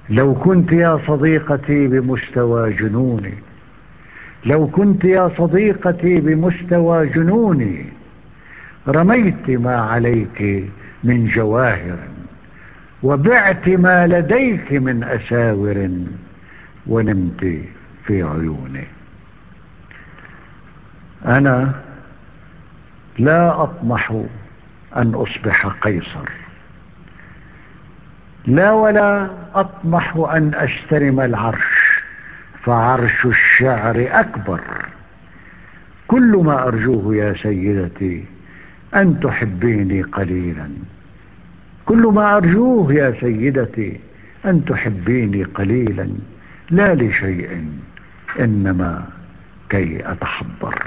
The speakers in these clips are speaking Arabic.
لو كنت يا صديقتي بمستوى جنوني، لو كنت يا صديقتي بمستوى جنوني، رميت ما عليك من جواهر، وبعت ما لديك من أساور، ونمت في عيوني. أنا لا أطمح أن أصبح قيصر، لا، ولا أطمح أن أستلم العرش، فعرش الشعر أكبر. كل ما أرجوه يا سيدتي أن تحبيني قليلا، كل ما أرجوه يا سيدتي أن تحبيني قليلا، لا لشيء إنما كي أتحضر.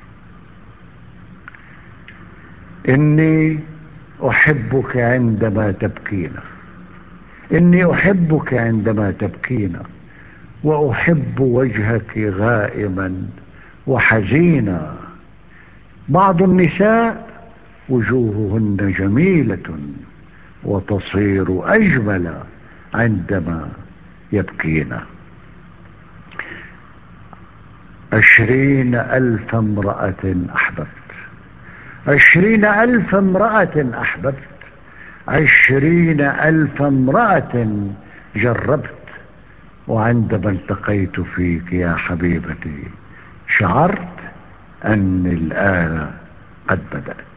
إني أحبك عندما تبكين، إني أحبك عندما تبكين، وأحب وجهك غائما وحزينا. بعض النساء وجوههن جميلة وتصير أجمل عندما يبكين. 20,000 امرأة أحببت، 20,000 امرأة أحببت، 20,000 امرأة جربت، وعندما التقيت فيك يا حبيبتي شعرت أني الآن قد بدأت.